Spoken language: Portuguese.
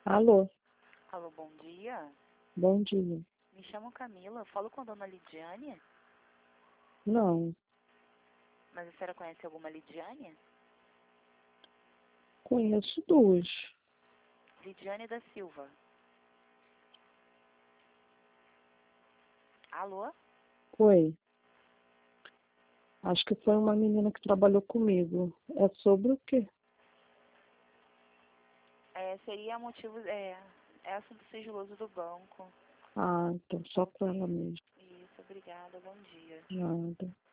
Alô, Alô, bom dia. bom dia. Me chamo Camila, falo com a dona Lidiane. Não, Mas a senhora conhece alguma Lidiane? conheço duas. Lidiane da Silva. Alô? Oi, acho que foi uma menina que trabalhou comigo. É sobre o quê? Seria motivo, é assunto sigiloso do banco. Ah, então só com ela mesmo. Isso, obrigada, bom dia. Nada.